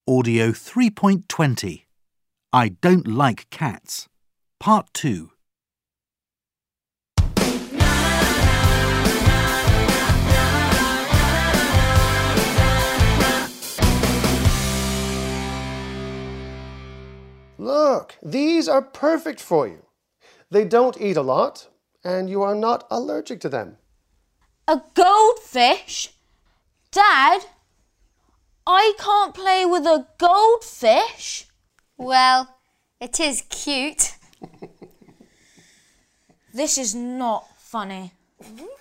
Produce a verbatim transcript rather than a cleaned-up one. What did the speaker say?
Audio three point twenty. I don't like cats. Part two. Look, these are perfect for you. They don't eat a lot, and you are not allergic to them. A goldfish? Dad, I can't play with a goldfish. Well, it is cute. This is not funny.